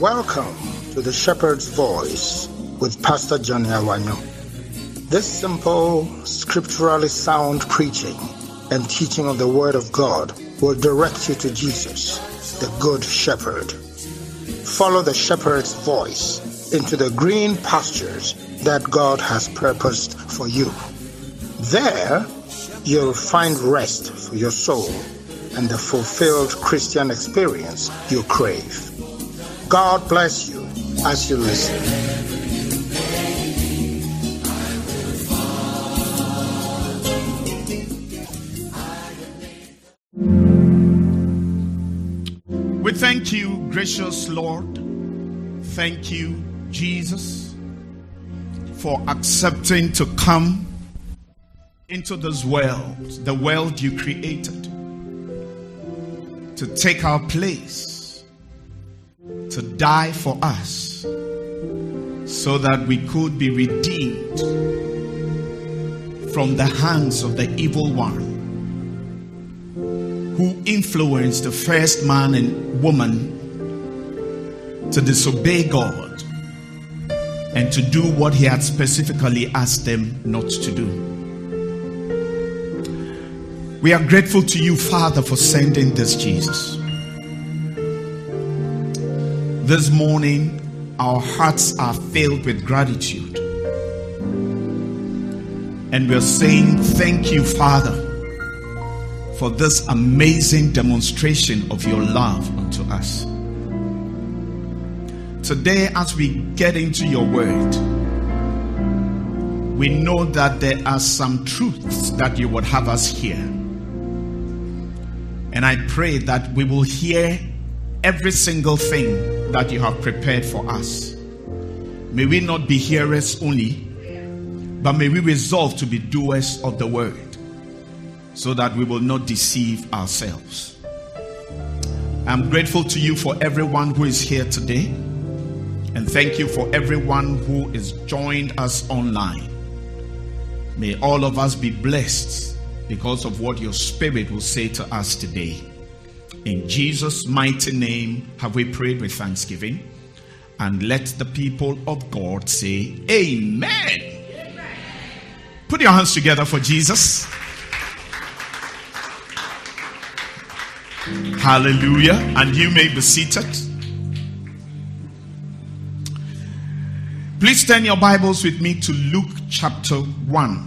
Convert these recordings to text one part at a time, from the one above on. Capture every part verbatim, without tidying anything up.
Welcome to the Shepherd's Voice with Pastor Johnny Awanyo. This simple, scripturally sound preaching and teaching of the Word of God will direct you to Jesus, the Good Shepherd. Follow the Shepherd's voice into the green pastures that God has purposed for you. There, you'll find rest for your soul and the fulfilled Christian experience you crave. God bless you as you listen. We thank you, gracious Lord. Thank you, Jesus, for accepting to come into this world, the world you created, to take our place, to die for us, so that we could be redeemed from the hands of the evil one who influenced the first man and woman to disobey God and to do what he had specifically asked them not to do. We are grateful to you, Father, for sending this Jesus. This morning, our hearts are filled with gratitude. And we're saying thank you, Father, for this amazing demonstration of your love unto us. Today, as we get into your word, we know that there are some truths that you would have us hear. And I pray that we will hear every single thing that you have prepared for us. May we not be hearers only, but may we resolve to be doers of the word, so that we will not deceive ourselves. I'm grateful to you for everyone who is here today, and thank you for everyone who is joined us online. May all of us be blessed because of what your Spirit will say to us today. In Jesus' mighty name have we prayed with thanksgiving. And let the people of God say amen. Amen. Put your hands together for Jesus. Hallelujah. And you may be seated. Please turn your Bibles with me to Luke chapter one.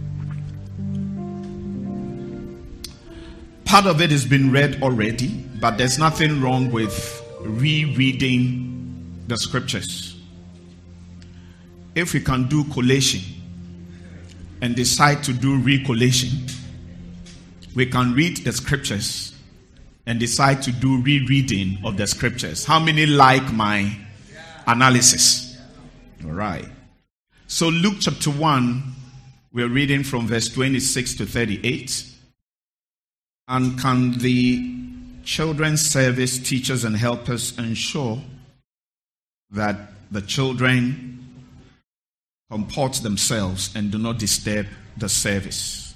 Part of it has been read already, but there's nothing wrong with rereading the scriptures. If we can do collation and decide to do recollation, we can read the scriptures and decide to do rereading of the scriptures. How many like my analysis? All right. So Luke chapter one, we're reading from verse twenty-six to thirty-eight. And can the children's service teachers and helpers ensure that the children comport themselves and do not disturb the service?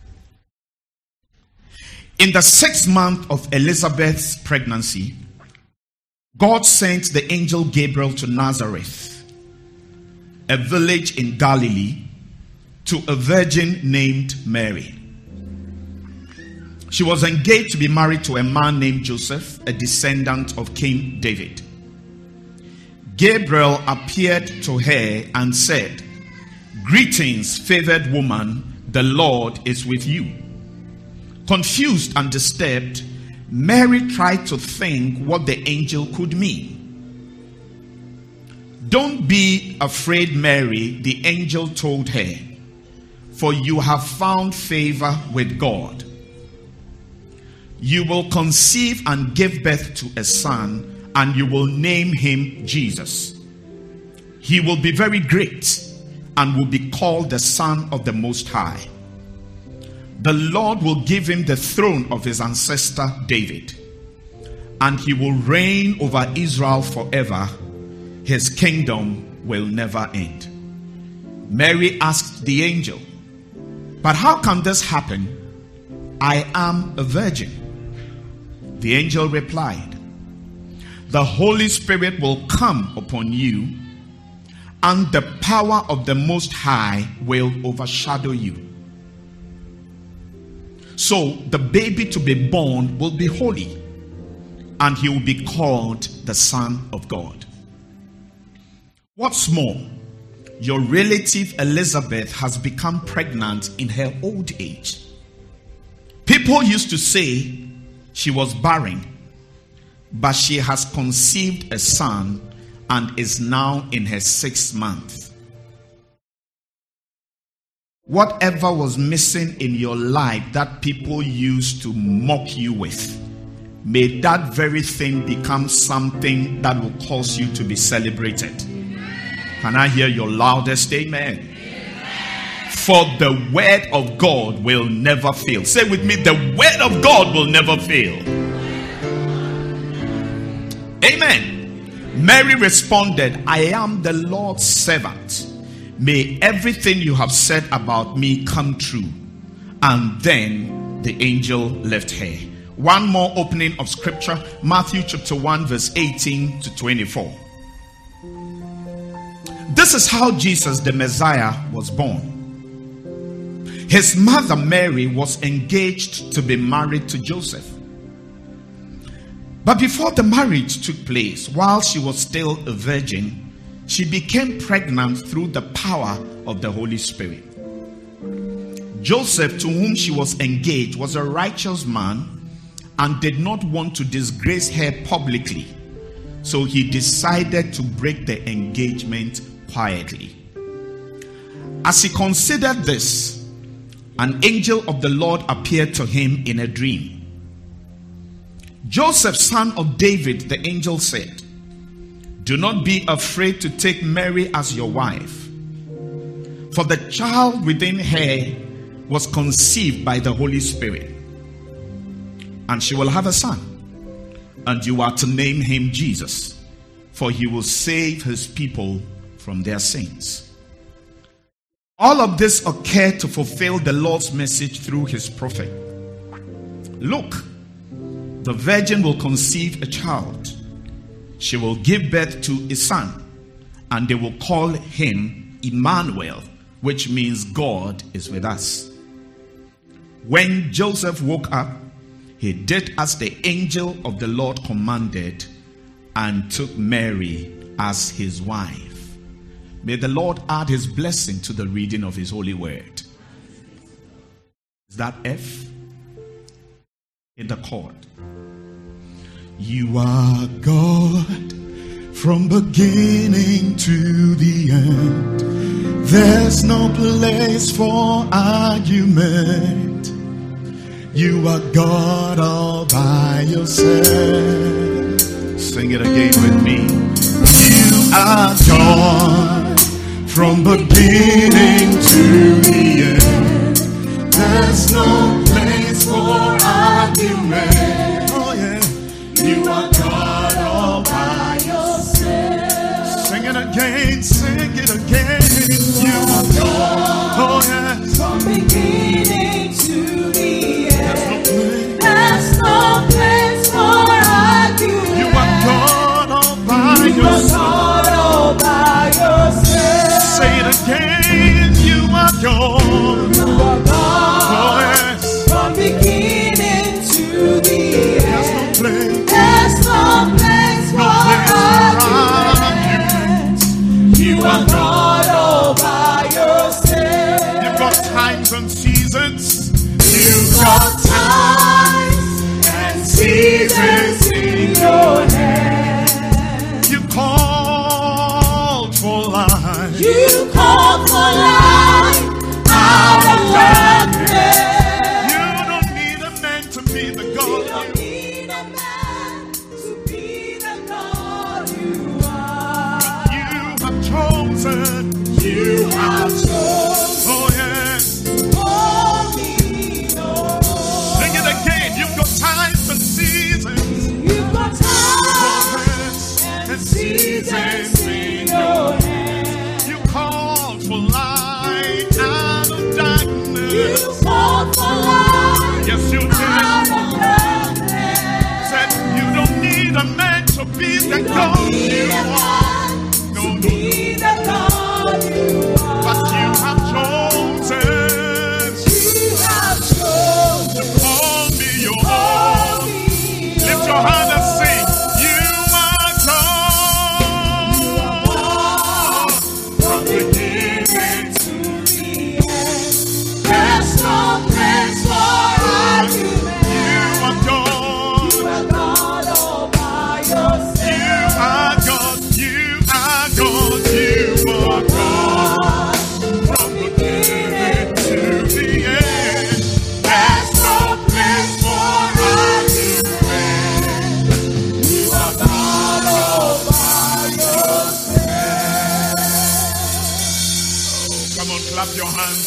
In the sixth month of Elizabeth's pregnancy, God sent the angel Gabriel to Nazareth, a village in Galilee, to a virgin named Mary. She was engaged to be married to a man named Joseph, a descendant of King David. Gabriel appeared to her and said, "Greetings, favored woman, the Lord is with you." Confused and disturbed, Mary tried to think what the angel could mean. "Don't be afraid, Mary," the angel told her, "for you have found favor with God. You will conceive and give birth to a son, and you will name him Jesus. He will be very great and will be called the Son of the Most High. The Lord will give him the throne of his ancestor David, and he will reign over Israel forever. His kingdom will never end." Mary asked the angel, "But how can this happen? I am a virgin." The angel replied, the Holy Spirit will come upon you, and the power of the Most High will overshadow you. So the baby to be born will be holy, and he will be called the Son of God. What's more, your relative Elizabeth has become pregnant in her old age. People used to say she was barren, but she has conceived a son and is now in her sixth month. Whatever was missing in your life that people used to mock you with, may that very thing become something that will cause you to be celebrated. Can I hear your loudest amen? Amen. For the word of God will never fail. Say with me, the word of God will never fail. Amen. Mary responded, I am the Lord's servant. May everything you have said about me come true. And then the angel left her. One more opening of scripture, Matthew chapter one, verse eighteen to twenty-four. This is how Jesus the Messiah was born. His mother Mary was engaged to be married to Joseph. But before the marriage took place, while she was still a virgin, she became pregnant through the power of the Holy Spirit. Joseph, to whom she was engaged, was a righteous man and did not want to disgrace her publicly. So he decided to break the engagement quietly. As he considered this, an angel of the Lord appeared to him in a dream. Joseph, son of David, the angel said, do not be afraid to take Mary as your wife, for the child within her was conceived by the Holy Spirit, and she will have a son, and you are to name him Jesus, for he will save his people from their sins. All of this occurred to fulfill the Lord's message through his prophet. Look, the virgin will conceive a child. She will give birth to a son, and they will call him Emmanuel, which means God is with us. When Joseph woke up, he did as the angel of the Lord commanded and took Mary as his wife. May the Lord add his blessing to the reading of his holy word. Is that F? In the chord. You are God from beginning to the end. There's no place for argument. You are God all by yourself. Sing it again with me. You are God from beginning to the end. There's no place for argument. Oh yeah. You are God all by yourself. Sing it again, sing it again. You are God. Oh yeah. From beginning to the end. There's no place for argument. You are God all by yourself. God all by yourself. Say it again. You are God. You are God. Oh yes. From beginning to the end. There's no place. There's no place for argument. You are God all by yourself. You've got times and seasons. You've got times and seasons in your hand. You called for life. You called for life out of darkness. You don't need a man to be the God. You don't need a man to be the God you are. You have chosen. You have chosen. Oh yes. Only know.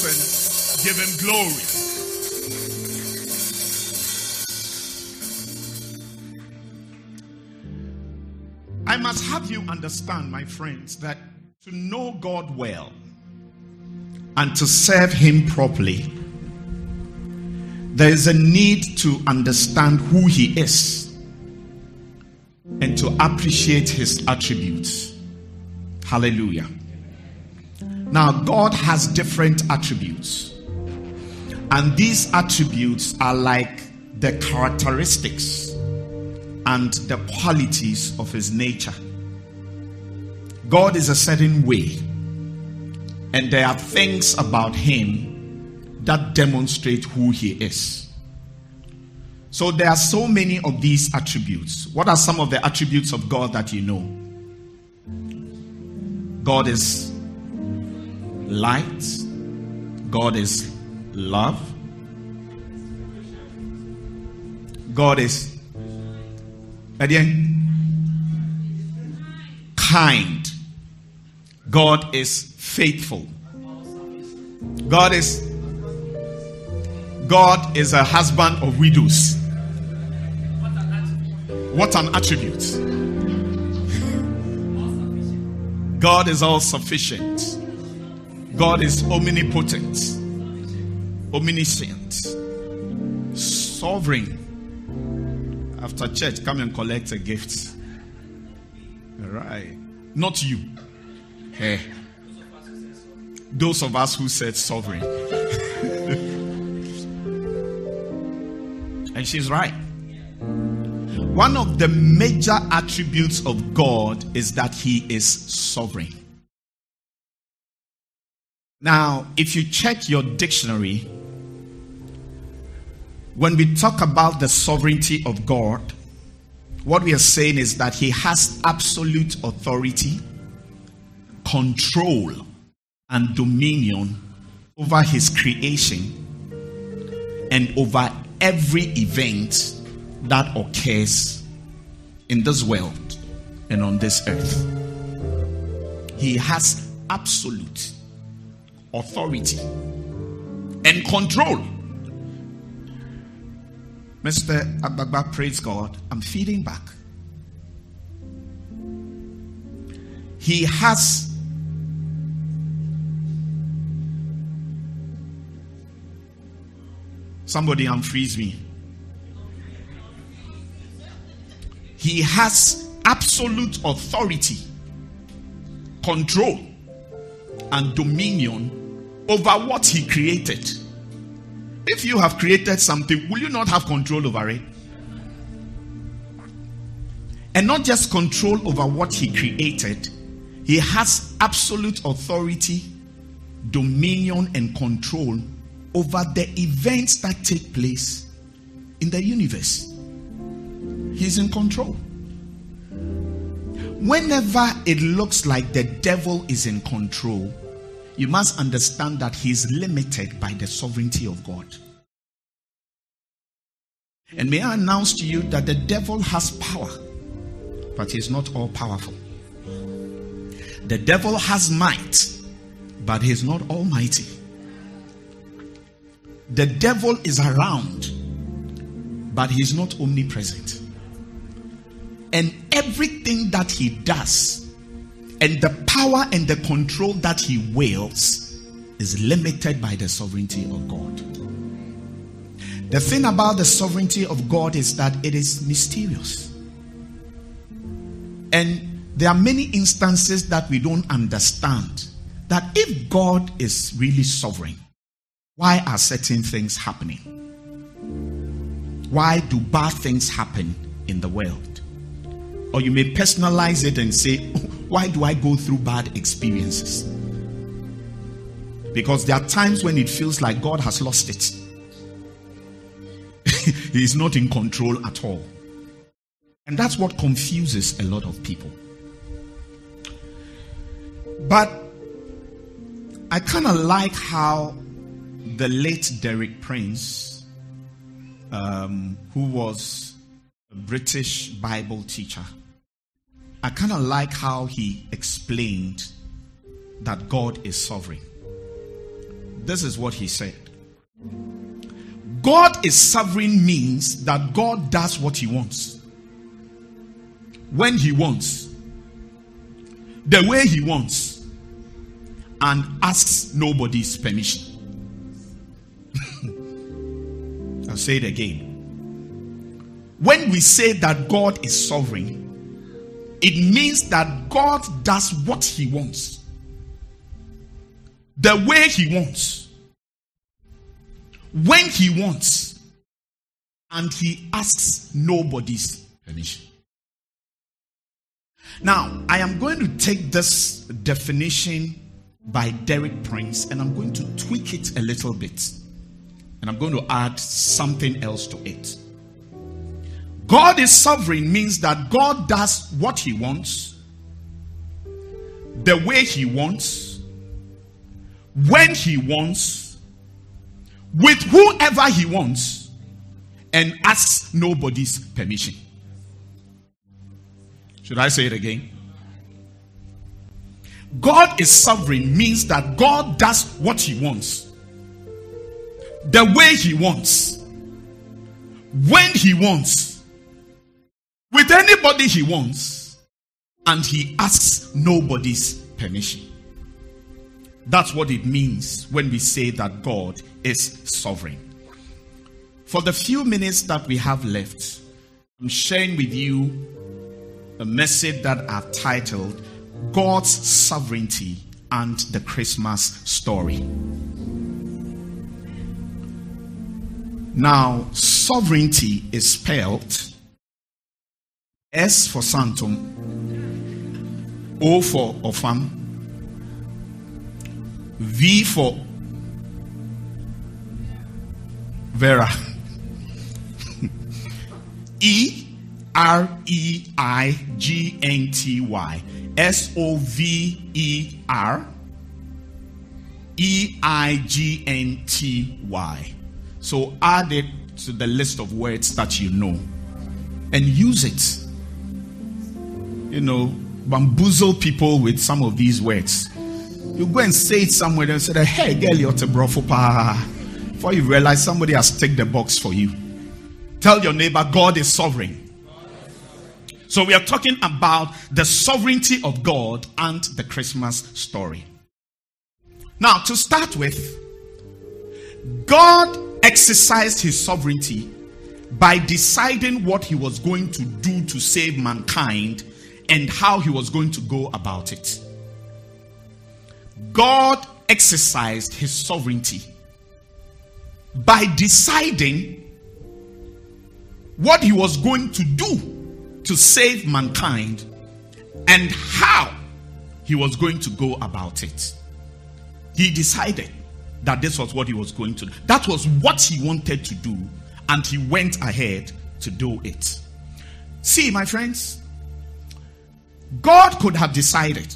and give him glory. I must have you understand, my friends, that to know God well and to serve him properly, there is a need to understand who he is and to appreciate his attributes. Hallelujah. Now, God has different attributes, and these attributes are like the characteristics and the qualities of his nature. God is a certain way, and there are things about him that demonstrate who he is. So there are so many of these attributes. What are some of the attributes of God that you know? God is light. God is love. God is again kind. God is faithful. God is God is a husband of widows. What an attribute. God is all sufficient. God is omnipotent, omniscient, sovereign. After church, come and collect a gift. All right. Not you. Hey. Those of us who said sovereign. And she's right. One of the major attributes of God is that he is sovereign. Now, if you check your dictionary, when we talk about the sovereignty of God, what we are saying is that he has absolute authority, control, and dominion over his creation and over every event that occurs in this world and on this earth. He has absolute authority and control. Mister Agbagba, praise God, I'm feeding back. He has somebody unfreeze me. He has absolute authority, control, and dominion over what he created. If you have created something, will you not have control over it? And not just control over what he created, he has absolute authority, dominion, and control over the events that take place in the universe. He's in control. Whenever it looks like the devil is in control, you must understand that he's limited by the sovereignty of God. And may I announce to you that the devil has power, but he's not all powerful. The devil has might, but he's not almighty. The devil is around, but he's not omnipresent. And everything that he does, and the power and the control that he wields, is limited by the sovereignty of God. The thing about the sovereignty of God is that it is mysterious. And there are many instances that we don't understand that if God is really sovereign, why are certain things happening? Why do bad things happen in the world? Or you may personalize it and say, why do I go through bad experiences? Because there are times when it feels like God has lost it. He is not in control at all. And that's what confuses a lot of people. But I kind of like how the late Derek Prince, um, who was a British Bible teacher, I kind of like how he explained that God is sovereign. this is what he said. God is sovereign means that God does what he wants, when he wants, the way he wants, and asks nobody's permission. I'll say it again. When we say that God is sovereign, it means that God does what he wants, the way he wants, when he wants, and he asks nobody's permission. Now, I am going to take this definition by Derek Prince and I'm going to tweak it a little bit. And I'm going to add something else to it. God is sovereign means that God does what he wants, the way he wants, when he wants, with whoever he wants, and asks nobody's permission. Should I say it again? God is sovereign means that God does what he wants, the way he wants, when he wants, with anybody he wants, and he asks nobody's permission. That's what it means when we say that God is sovereign. For the few minutes that we have left, I'm sharing with you a message that I've titled God's Sovereignty and the Christmas Story. Now, sovereignty is spelled S for Santum, O for Ofam, V for Vera, E R E I G N T Y, S O V E R E I G N T Y. So add it to the list of words that you know and use it. You know, bamboozle people with some of these words. You go and say it somewhere and say, hey, girl, you're a brofo pa. Before you realize somebody has ticked the box for you. Tell your neighbor, God is sovereign. So we are talking about the sovereignty of God and the Christmas story. Now, to start with, God exercised his sovereignty by deciding what he was going to do to save mankind and how he was going to go about it. God exercised his sovereignty by deciding what he was going to do to save mankind and how he was going to go about it. He decided that this was what he was going to do. That was what he wanted to do, and he went ahead to do it. See, my friends, God could have decided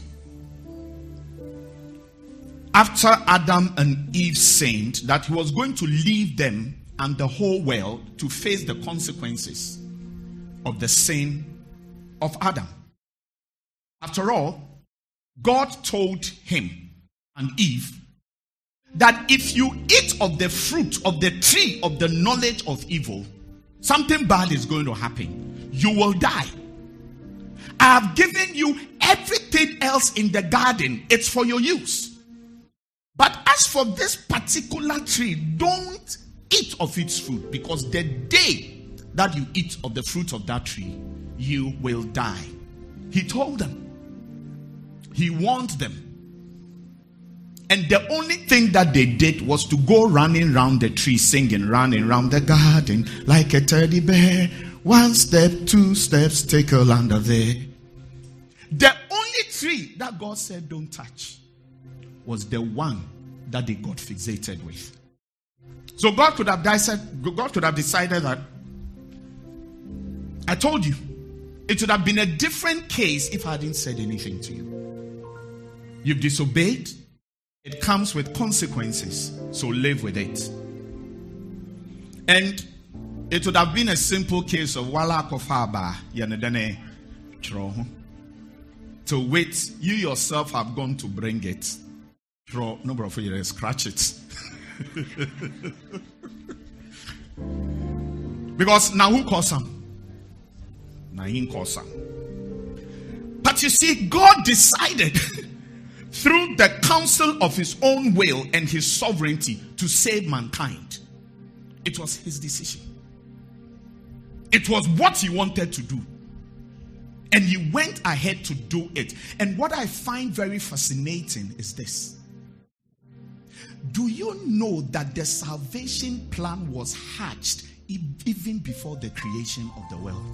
after Adam and Eve sinned that he was going to leave them and the whole world to face the consequences of the sin of Adam. After all, God told him and Eve that if you eat of the fruit of the tree of the knowledge of evil, something bad is going to happen. You will die. I have given you everything else in the garden. It's for your use. But as for this particular tree, don't eat of its fruit, because the day that you eat of the fruit of that tree, you will die. He told them. He warned them. And the only thing that they did was to go running around the tree, singing, running around the garden like a teddy bear. One step, two steps, take a land of there. The only tree that God said don't touch was the one that they got fixated with. So God could have decided, God could have decided that, I told you, it would have been a different case if I hadn't said anything to you. You've disobeyed. It comes with consequences, so live with it. And it would have been a simple case of wala kofaba yanedane chro. To wait, you yourself have gone to bring it. Chro, no bro, for you scratch it. Because now who calls him? Now he calls him. But you see, God decided through the counsel of his own will and his sovereignty to save mankind. It was his decision. It was what he wanted to do. And he went ahead to do it. And what I find very fascinating is this. Do you know that the salvation plan was hatched even before the creation of the world?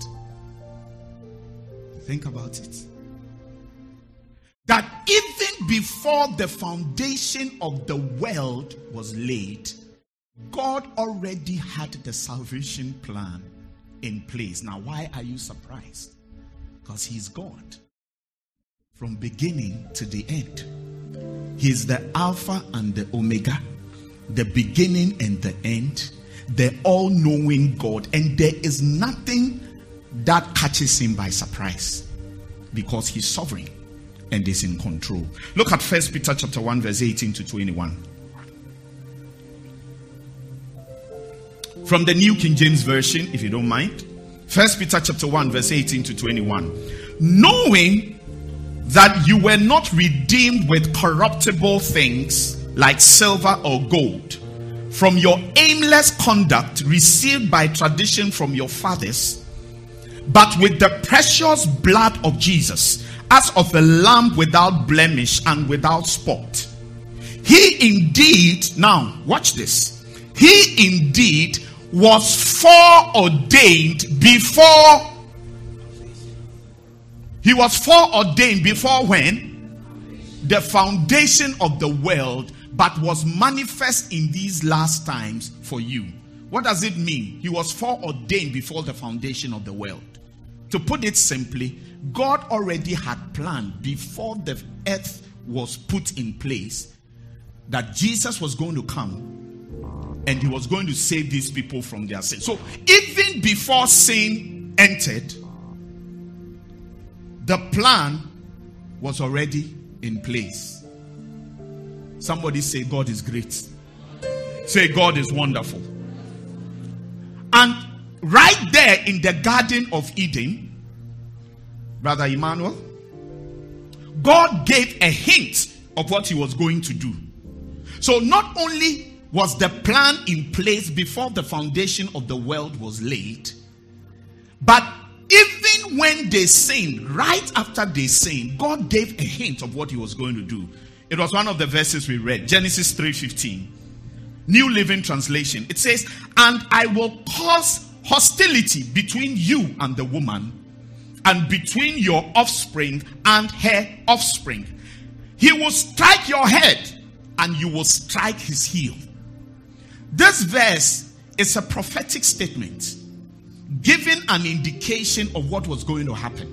Think about it. That even before the foundation of the world was laid, God already had the salvation plan in place. Now, why are you surprised? Because he's God. From beginning to the end. He's the Alpha and the Omega, the beginning and the end, the all-knowing God. And there is nothing that catches him by surprise, because he's sovereign and is in control. Look at First Peter chapter one, verse eighteen to twenty-one. From the New King James Version, if you don't mind. First Peter chapter one, verse eighteen to twenty-one. Knowing that you were not redeemed with corruptible things like silver or gold from your aimless conduct received by tradition from your fathers, but with the precious blood of Jesus, as of a lamb without blemish and without spot. He indeed, now watch this, he indeed was foreordained before, he was foreordained before when? The foundation of the world, but was manifest in these last times for you. What does it mean? He was foreordained before the foundation of the world. To put it simply, God already had planned before the earth was put in place that Jesus was going to come and he was going to save these people from their sin. So even before sin entered, the plan was already in place. Somebody say, God is great. Say, God is wonderful. And right there in the Garden of Eden, Brother Emmanuel, God gave a hint of what he was going to do. So not only was the plan in place before the foundation of the world was laid, but even when they sinned, right after they sinned, God gave a hint of what he was going to do. It was one of the verses we read, Genesis three fifteen, New Living Translation. It says, and I will cause hostility between you and the woman, and between your offspring and her offspring. He will strike your head, and you will strike his heel. This verse is a prophetic statement, giving an indication of what was going to happen.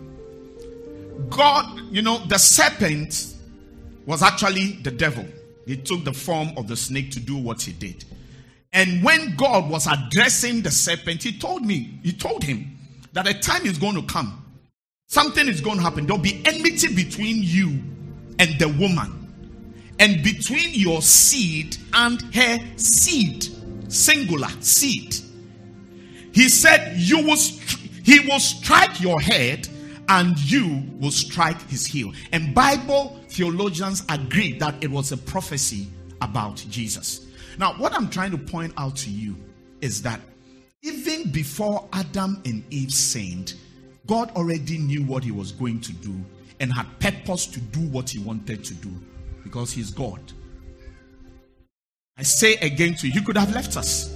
God, you know, the serpent was actually the devil. He took the form of the snake to do what he did. And when God was addressing the serpent, he told me, he told him that a time is going to come. Something is going to happen. There'll be enmity between you and the woman, and between your seed and her seed. Singular seed. He said, you will stri- he will strike your head and you will strike his heel. And Bible theologians agree that it was a prophecy about Jesus. Now, what I'm trying to point out to you is that even before Adam and Eve sinned, God already knew what he was going to do and had purpose to do what he wanted to do, because he's God. I say again to you, he could have left us.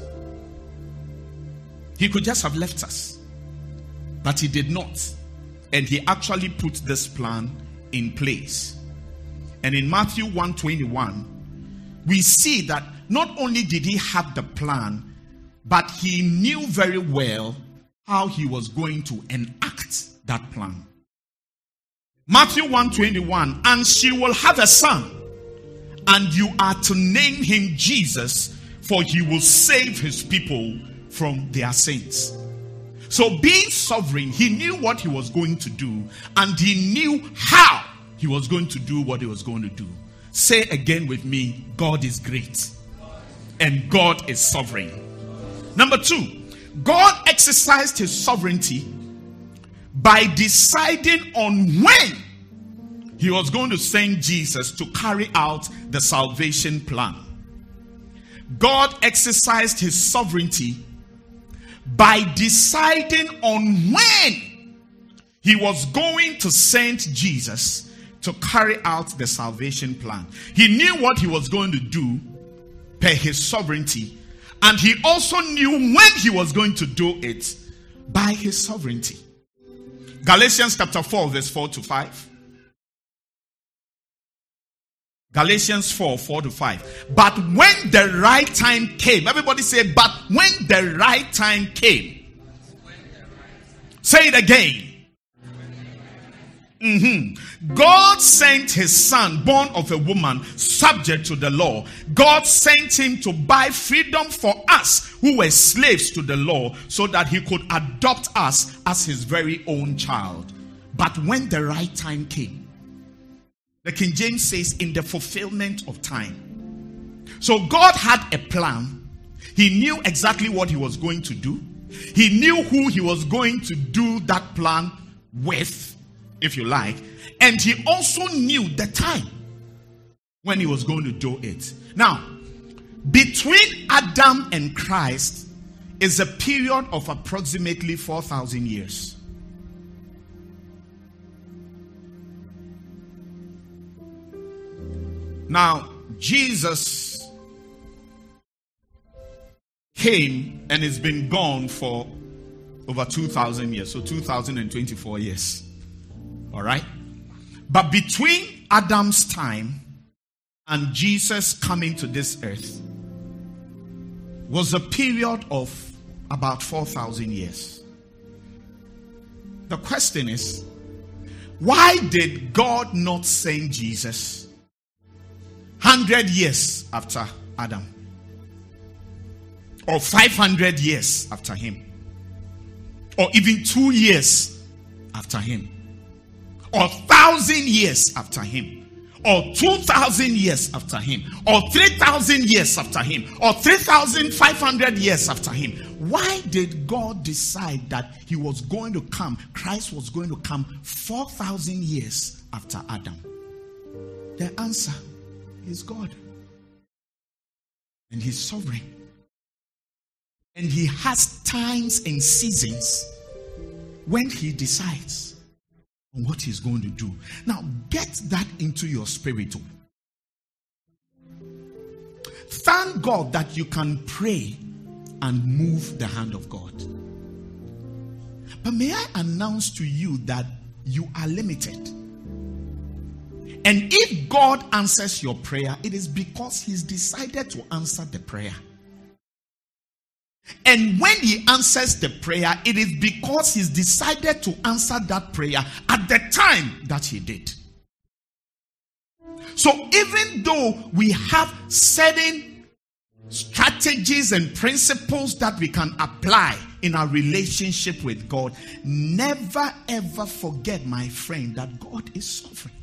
He could just have left us. But he did not. And he actually put this plan in place. And in Matthew one twenty-one, we see that not only did he have the plan, but he knew very well how he was going to enact that plan. Matthew one twenty-one, and she will have a son, and you are to name him Jesus, for he will save his people from their sins. So being sovereign, he knew what he was going to do, and he knew how he was going to do what he was going to do. Say again with me, God is great. and God is sovereign. Number two, God exercised his sovereignty by deciding on when he was going to send Jesus to carry out the salvation plan. God exercised his sovereignty by deciding on when he was going to send Jesus to carry out the salvation plan. He knew what he was going to do per his sovereignty, and he also knew when he was going to do it by his sovereignty. Galatians chapter four, verse four to five. Galatians four, four to five. But when the right time came, everybody say, but when the right time came. Say it again. Mm-hmm. God sent his son, born of a woman, subject to the law. God sent him to buy freedom for us who were slaves to the law, so that he could adopt us as his very own child. But when the right time came, the King James says, in the fulfillment of time. So God had a plan. He knew exactly what he was going to do. He knew who he was going to do that plan with, if you like. And he also knew the time when he was going to do it. Now, between Adam and Christ is a period of approximately four thousand years. Now, Jesus came and has been gone for over two thousand years. So two thousand twenty-four years. All right? But between Adam's time and Jesus coming to this earth was a period of about four thousand years. The question is, why did God not send Jesus one hundred years after Adam? Or five hundred years after him? Or even two years after him? Or one thousand years after him? Or two thousand years after him? Or three thousand years after him? Or three thousand five hundred years after him? Why did God decide that he was going to come, Christ was going to come four thousand years after Adam? The answer is God. And he's sovereign. And he has times and seasons when he decides on what he's going to do. Now, get that into your spirit. Thank God that you can pray and move the hand of God. But may I announce to you that you are limited. And if God answers your prayer, it is because he's decided to answer the prayer. And when he answers the prayer, it is because he's decided to answer that prayer at the time that he did. So even though we have certain strategies and principles that we can apply in our relationship with God, never ever forget, my friend, that God is sovereign.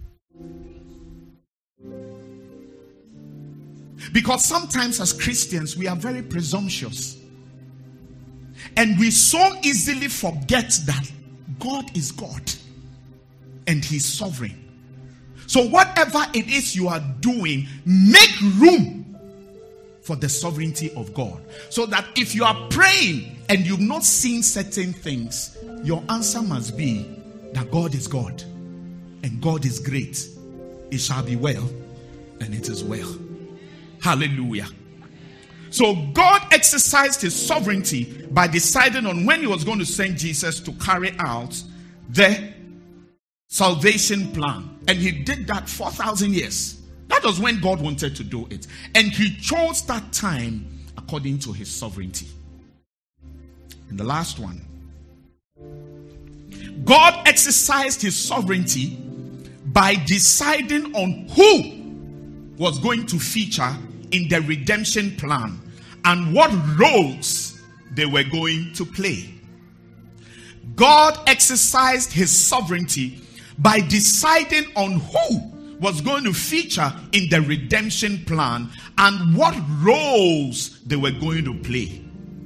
Because sometimes as Christians, we are very presumptuous. And we so easily forget that God is God. And he's sovereign. So whatever it is you are doing, make room for the sovereignty of God. So that if you are praying and you've not seen certain things, your answer must be that God is God. And God is great. It shall be well. And it is well. Hallelujah. So God exercised his sovereignty by deciding on when he was going to send Jesus to carry out the salvation plan. And he did that four thousand years. That was when God wanted to do it. And he chose that time according to his sovereignty. And the last one. God exercised his sovereignty by deciding on who was going to feature in the redemption plan and what roles they were going to play. God exercised his sovereignty by deciding on who was going to feature in the redemption plan and what roles they were going to play.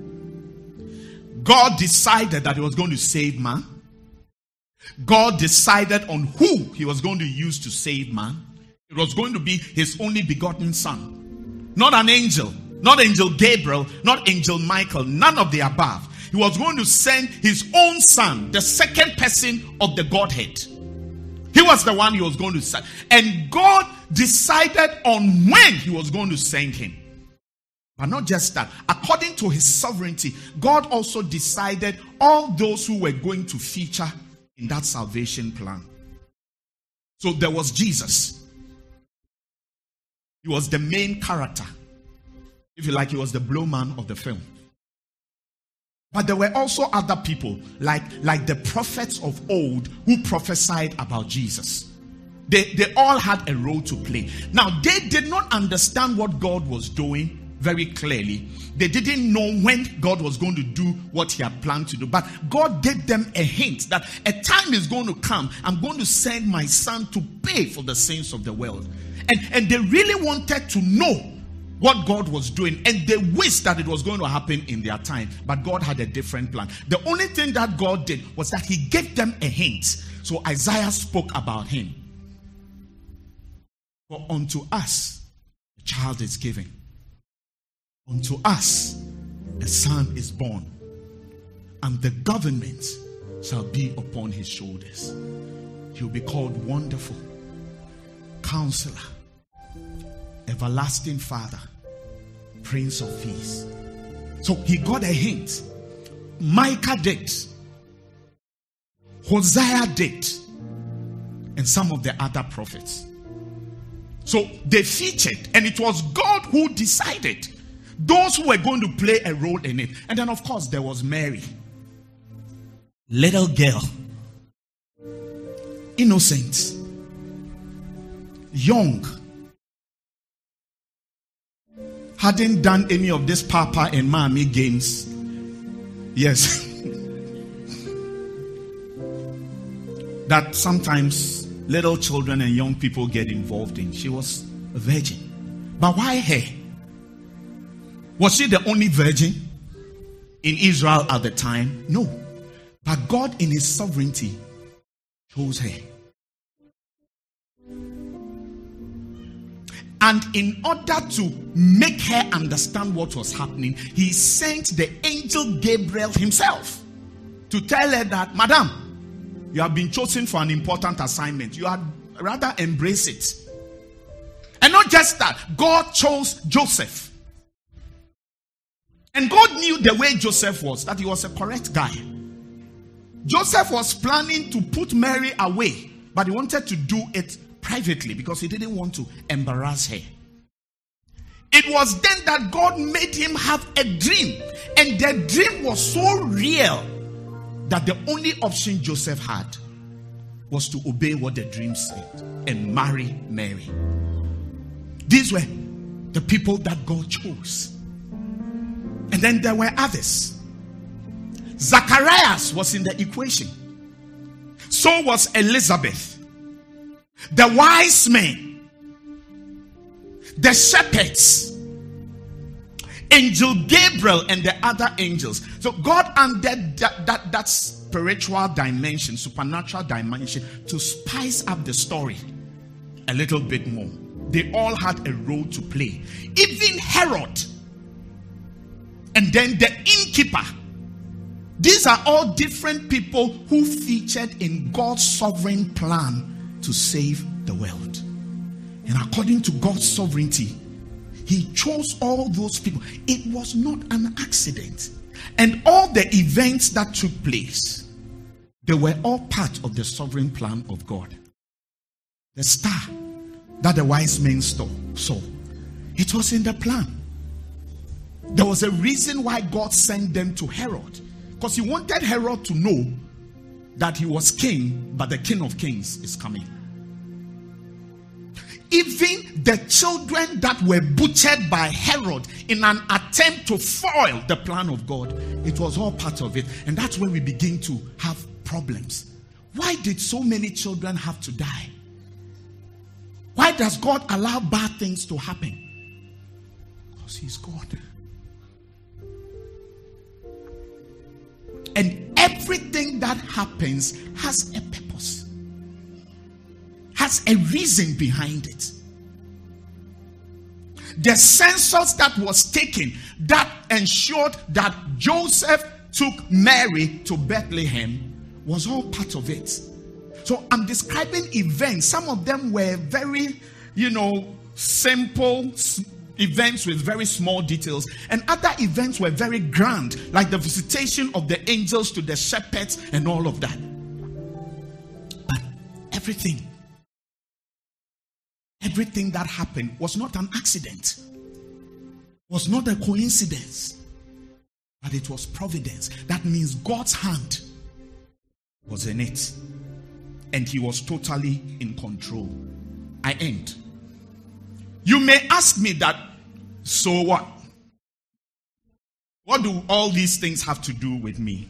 God decided that he was going to save man. God decided on who he was going to use to save man. It was going to be his only begotten son. Not an angel, not angel Gabriel, not angel Michael, none of the above. He was going to send his own son, the second person of the Godhead. He was the one he was going to send. And God decided on when he was going to send him. But not just that. According to his sovereignty, God also decided all those who were going to feature in that salvation plan. So there was Jesus. He was the main character. If you like, he was the blowman of the film. But there were also other people, like, like the prophets of old, who prophesied about Jesus. They, they all had a role to play. Now, they did not understand what God was doing very clearly. They didn't know when God was going to do what he had planned to do. But God gave them a hint that a time is going to come. I'm going to send my son to pay for the sins of the world. And, and they really wanted to know what God was doing, and they wished that it was going to happen in their time, but God had a different plan. The only thing that God did was that he gave them a hint. So Isaiah spoke about him. For unto us a child is given, unto us a son is born, and the government shall be upon his shoulders. He will be called Wonderful Counselor, Everlasting Father, Prince of Peace. So he got a hint. Micah did. Hosea did. And some of the other prophets. So they featured, and it was God who decided those who were going to play a role in it. And then of course there was Mary. Little girl. Innocent. Young. Hadn't done any of this papa and mommy games. Yes. That sometimes little children and young people get involved in. She was a virgin. But why her? Was she the only virgin in Israel at the time? No. But God in his sovereignty chose her. And in order to make her understand what was happening, he sent the angel Gabriel himself to tell her that, Madam, you have been chosen for an important assignment. You had rather embrace it. And not just that, God chose Joseph. And God knew the way Joseph was, that he was a correct guy. Joseph was planning to put Mary away, but he wanted to do it privately because he didn't want to embarrass her. It was then that God made him have a dream, and the dream was so real that the only option Joseph had was to obey what the dream said and marry Mary. These were the people that God chose. And then there were others. Zacharias was in the equation. So was Elizabeth. The wise men, the shepherds, Angel Gabriel and the other angels. So God added that, that, that spiritual dimension, supernatural dimension, to spice up the story a little bit more. They all had a role to play. Even Herod and then the innkeeper. These are all different people who featured in God's sovereign plan to save the world. And according to God's sovereignty, he chose all those people. It was not an accident. And all the events that took place, they were all part of the sovereign plan of God. The star that the wise men saw, it was in the plan. There was a reason why God sent them to Herod, because he wanted Herod to know that he was king, but the King of Kings is coming. Even the children that were butchered by Herod in an attempt to foil the plan of God, it was all part of it. And that's where we begin to have problems. Why did so many children have to die? Why does God allow bad things to happen? Because He's God. And everything that happens has a purpose, has a reason behind it. The census that was taken that ensured that Joseph took Mary to Bethlehem was all part of it. So I'm describing events. Some of them were very, you know, simple events with very small details. And other events were very grand, like the visitation of the angels to the shepherds and all of that. But everything, everything that happened was not an accident, was not a coincidence, but it was providence. That means God's hand was in it, and He was totally in control. I end. You may ask me that, so what? What do all these things have to do with me?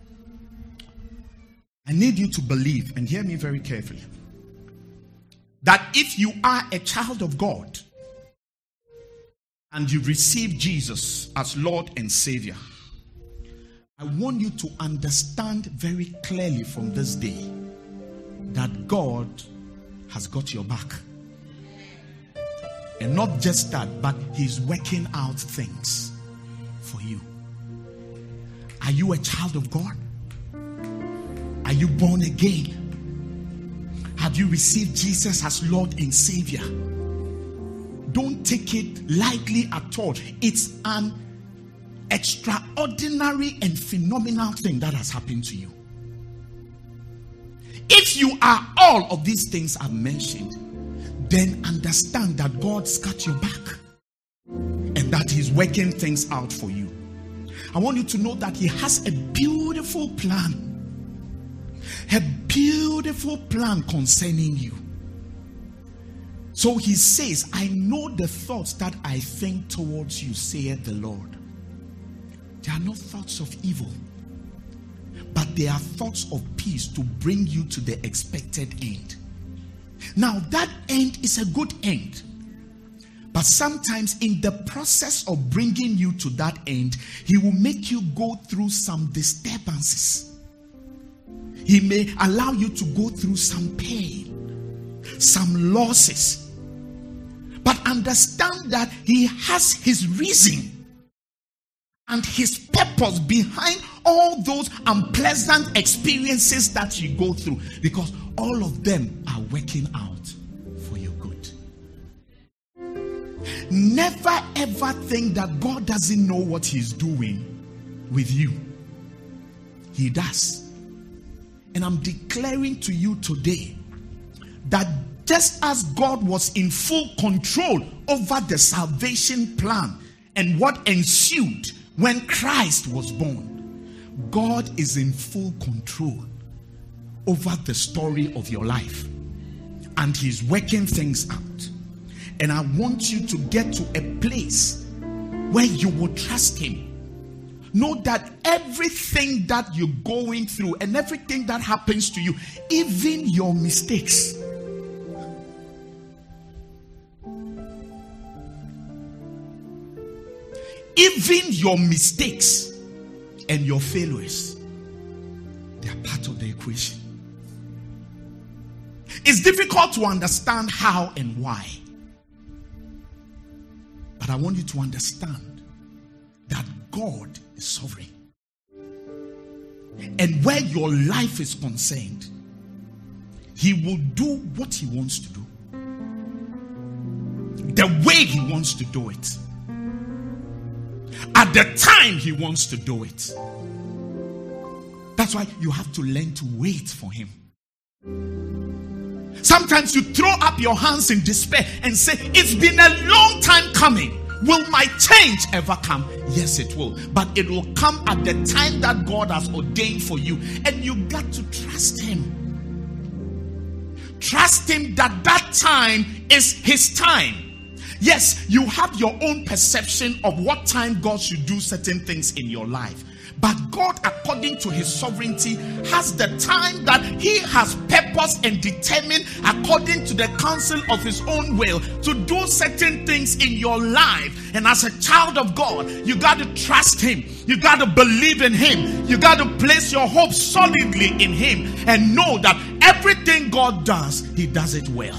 I need you to believe, and hear me very carefully, that if you are a child of God and you receive Jesus as Lord and Savior, I want you to understand very clearly from this day that God has got your back. And not just that, but He's working out things for you. Are you a child of God? Are you born again? Have you received Jesus as Lord and Savior? Don't take it lightly at all. It's an extraordinary and phenomenal thing that has happened to you. If you are all of these things I've mentioned, then understand that God's got your back and that He's working things out for you. I want you to know that He has a beautiful plan. A beautiful plan concerning you. So He says, I know the thoughts that I think towards you, saith the Lord. They are not thoughts of evil, but they are thoughts of peace to bring you to the expected end. Now that end is a good end, but sometimes in the process of bringing you to that end, He will make you go through some disturbances. He may allow you to go through some pain, some losses. But understand that He has His reason and His purpose behind all those unpleasant experiences that you go through, because all of them are working out for your good. Never ever think that God doesn't know what He's doing with you. He does. And I'm declaring to you today that just as God was in full control over the salvation plan and what ensued when Christ was born, God is in full control over the story of your life, and He's working things out. And I want you to get to a place where you will trust Him. Know that everything that you're going through and everything that happens to you, even your mistakes, even your mistakes and your failures, they are part of the equation. It's difficult to understand how and why, but I want you to understand that God is sovereign. And where your life is concerned, He will do what He wants to do, the way He wants to do it, at the time He wants to do it. That's why you have to learn to wait for Him. Sometimes you throw up your hands in despair and say, it's been a long time coming. Will my change ever come? Yes, it will. But it will come at the time that God has ordained for you. And you got to trust Him. Trust Him that that time is His time. Yes, you have your own perception of what time God should do certain things in your life. But God, according to his sovereignty, has the time that he has purposed and determined according to the counsel of his own will to do certain things in your life. And as a child of God, you got to trust him. You got to believe in him. You got to place your hope solidly in him and know that everything God does, he does it well.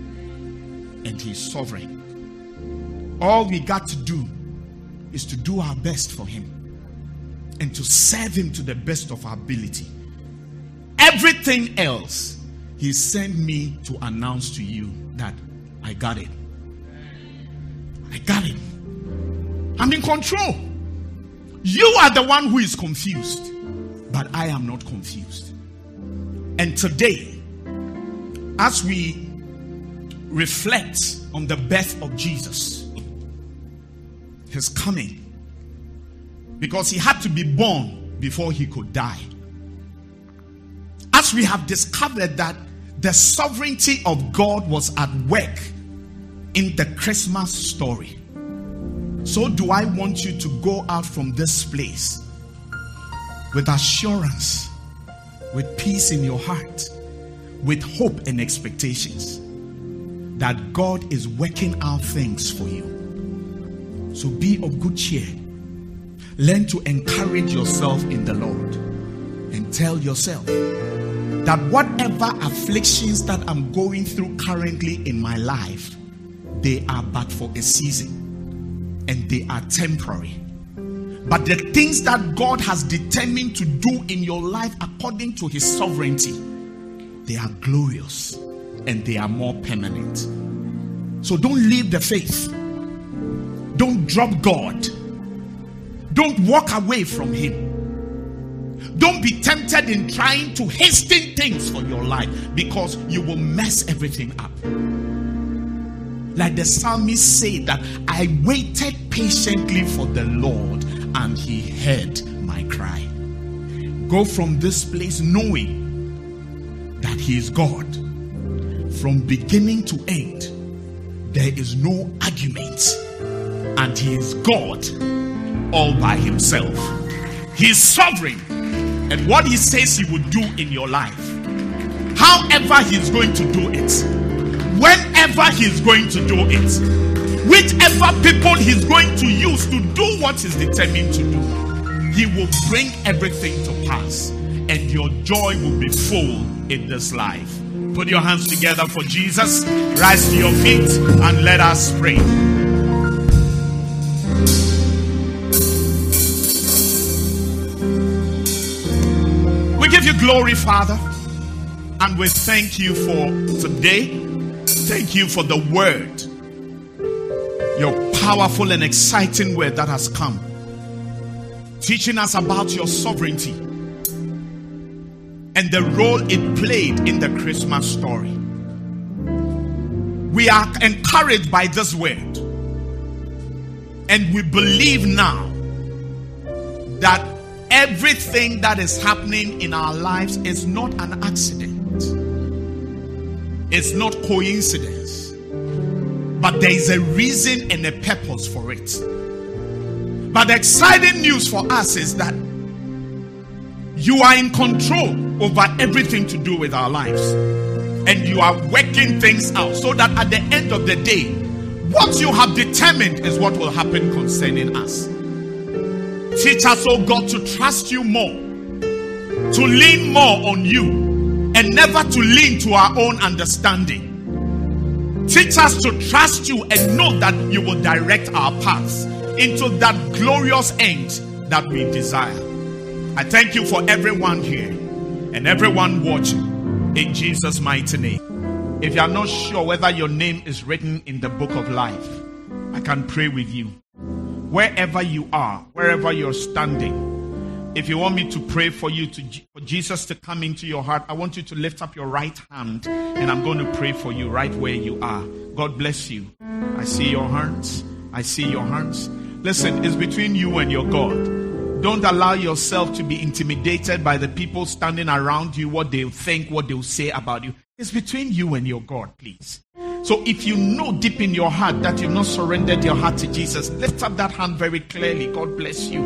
And he's sovereign. All we got to do is to do our best for him and to serve him to the best of our ability. Everything else, he sent me to announce to you that I got it. I got it. I'm in control. You are the one who is confused, but I am not confused. And today, as we reflect on the birth of Jesus, his coming, because he had to be born before he could die. As we have discovered that the sovereignty of God was at work in the Christmas story, so do I want you to go out from this place with assurance, with peace in your heart, with hope and expectations that God is working out things for you. So be of good cheer. Learn to encourage yourself in the Lord and tell yourself that whatever afflictions that I'm going through currently in my life, they are but for a season and they are temporary. But the things that God has determined to do in your life according to his sovereignty, they are glorious and they are more permanent. So don't leave the faith. Don't drop God. Don't walk away from him. Don't be tempted in trying to hasten things for your life, because you will mess everything up. Like the psalmist said that I waited patiently for the Lord and he heard my cry. Go from this place knowing that he is God. From beginning to end, there is no argument, and he is God all by himself. He is sovereign, and what he says he will do in your life, however he's going to do it, whenever he's going to do it, whichever people he's going to use to do what he's determined to do, he will bring everything to pass, and your joy will be full in this life. Put your hands together for Jesus. Rise to your feet and let us pray. We give you glory, Father, and we thank you for today. Thank you for the word, your powerful and exciting word that has come, teaching us about your sovereignty and the role it played in the Christmas story. We are encouraged by this word, and we believe now that everything that is happening in our lives is not an accident. It's not coincidence, but there is a reason and a purpose for it. But the exciting news for us is that you are in control over everything to do with our lives, and you are working things out so that at the end of the day, what you have determined is what will happen concerning us. Teach us, oh God, to trust you more, to lean more on you, and never to lean to our own understanding. Teach us to trust you and know that you will direct our paths into that glorious end that we desire. I thank you for everyone here and everyone watching, in Jesus' mighty name. If you are not sure whether your name is written in the book of life, I can pray with you. Wherever you are, wherever you're standing, if you want me to pray for you, to for Jesus to come into your heart, I want you to lift up your right hand, and I'm going to pray for you right where you are. God bless you. I see your hands. I see your hands. Listen, it's between you and your God. Don't allow yourself to be intimidated by the people standing around you, what they'll think, what they'll say about you. It's between you and your God, please. So if you know deep in your heart that you've not surrendered your heart to Jesus, lift up that hand very clearly. God bless you.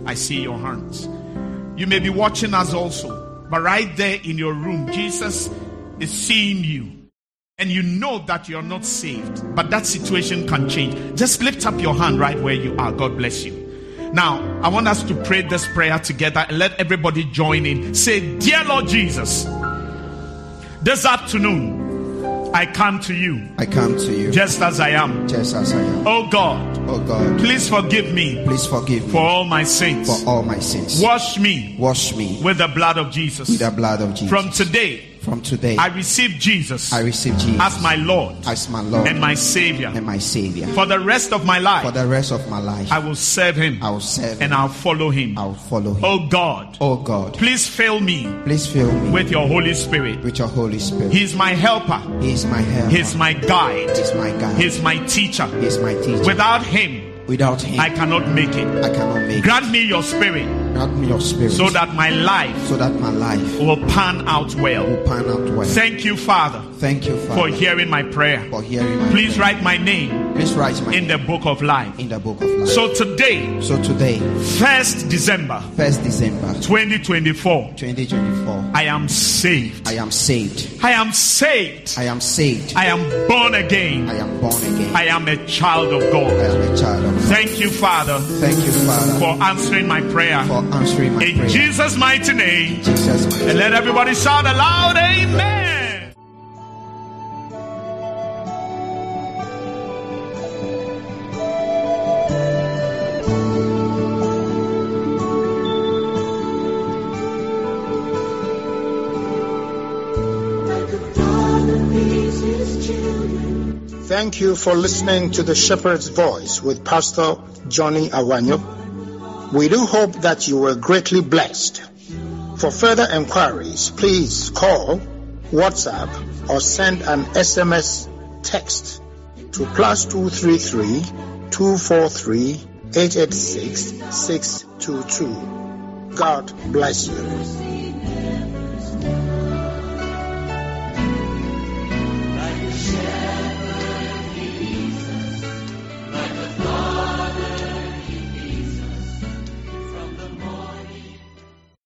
I see your hands. You may be watching us also, but right there in your room, Jesus is seeing you. And you know that you're not saved, but that situation can change. Just lift up your hand right where you are. God bless you. Now, I want us to pray this prayer together and let everybody join in. Say, dear Lord Jesus, this afternoon, I come to you. I come to you. Just as I am. Just as I am. Oh God. Oh God. Please forgive me. Please forgive me. For all my sins. For all my sins. Wash me. Wash me. With the blood of Jesus. With the blood of Jesus. From today. From today, I receive Jesus. I receive Jesus as my Lord. As my Lord. And my Savior. And my Savior. For the rest of my life. For the rest of my life. I will serve Him. I will serve Him. And I'll follow Him. I will follow Him. Oh God. Oh God. Please fill me. Please fill me. With your Holy Spirit. With your Holy Spirit. He is my helper. He is my helper. He is my guide. He is my guide. He is my teacher. He is my teacher. Without Him. Without Him, I cannot make it. I cannot make Grant it. me your Spirit. Grant me your Spirit. So that my life. So that my life will pan out well. Will pan out well. Thank you, Father. Thank you, Father. For hearing my prayer. For hearing my Please prayer. write my name. Please write my in name the book of life. In the book of life. So today. So today. First December. First December. twenty twenty-four. twenty twenty-four. I am saved. I am saved. I am saved. I am saved. I am born again. I am born again. I am a child of God. I am a child of God. Thank you, Father. Thank you, Father. For answering my prayer. For answering my in prayer. In Jesus' mighty name. Jesus' mighty name. And let everybody shout aloud, amen. Thank you for listening to the Shepherd's Voice with Pastor Johnny Awanyo. We do hope that you were greatly blessed. For further enquiries, please call, WhatsApp, or send an S M S text to plus two three three, two four three, eight eight six, six two two. God bless you.